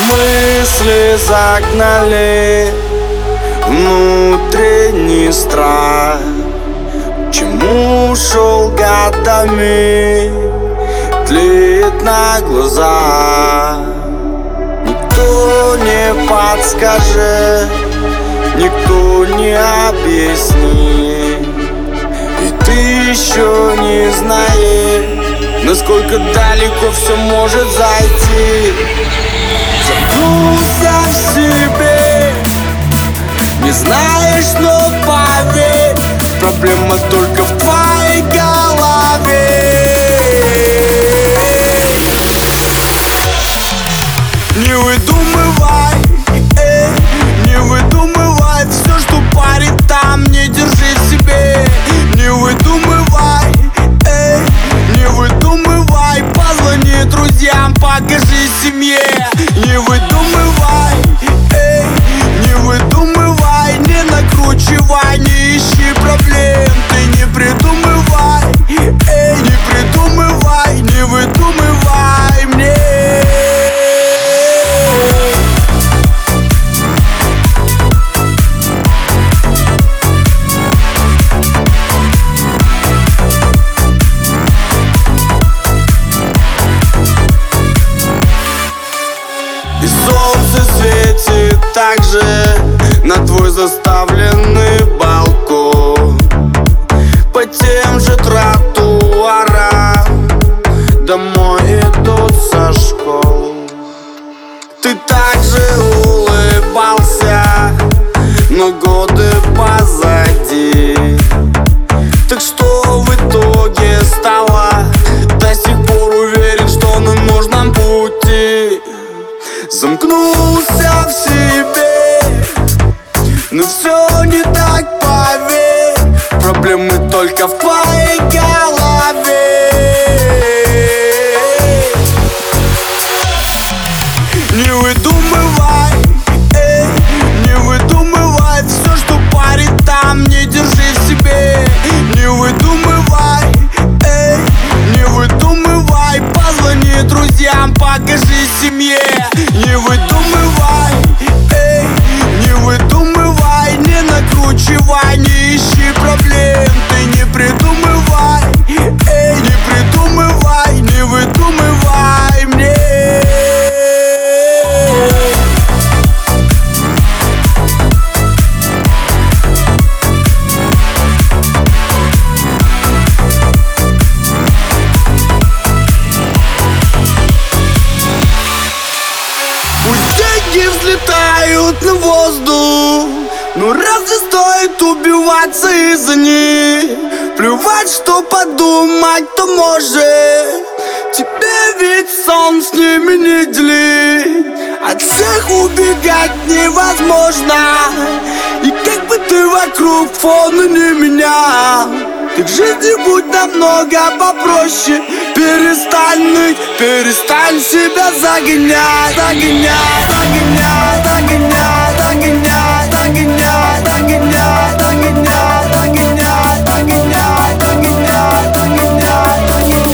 Мысли загнали внутренний страх. Чему шел годами, тлеет на глазах. Никто не подскажет, никто не объяснит. И ты еще не знаешь, насколько далеко все может зайти. Замкнулся в себе, не знаешь, но поверь, проблема только в твоей голове. Не выдумывай, не выдумывай все, что парит там, не держи в себе. Не выдумывай, не выдумывай, позвони друзьям, покажи семье. Не выдумывай, не выдумывай, не накручивай, не ищи проблем. Ты не придумывай, не придумывай, не выдумывай мне. И солнце светит также на твой заставленный балкон, по тем же тротуарам домой идут со школ. Ты также улыбался, но годы позади. Так что в итоге стало? До сих пор уверен, что на нужном пути. Замкнулся в себе, но все не так, поверь, проблемы только в твоей голове. Не выдумывай, не выдумывай все, что парит там, не держи в себе. Не выдумывай, не выдумывай, позвони друзьям, покажи семье. Не выдумывай, не выдумывай, не накручивай, не ищи проблем. Ты не придумывай, не придумывай, не выдумывай мне. Деньги взлетают на воздух, но разве стоит убиваться из-за них? Плевать, что подумать-то может, тебе ведь сон с ними не делить. От всех убегать невозможно, и как бы ты вокруг фона не менял, так в жизни будь намного попроще. Перестань ныть, перестань себя загонять, загонять, загонять, загонять, загонять, загонять, загонять, загонять, загонять, загонять, загонять, загонять,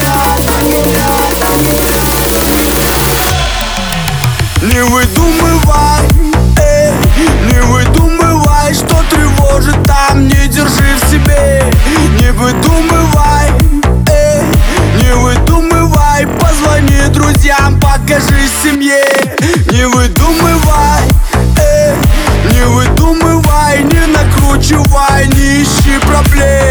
загонять, загонять. Не выдумывай, не выдумывай, что тревожит там, не держи в себе. Не выдумывай, не выдумывай, позвони друзьям, покажи семье. Не выдумывай, не выдумывай, не накручивай, не ищи проблем.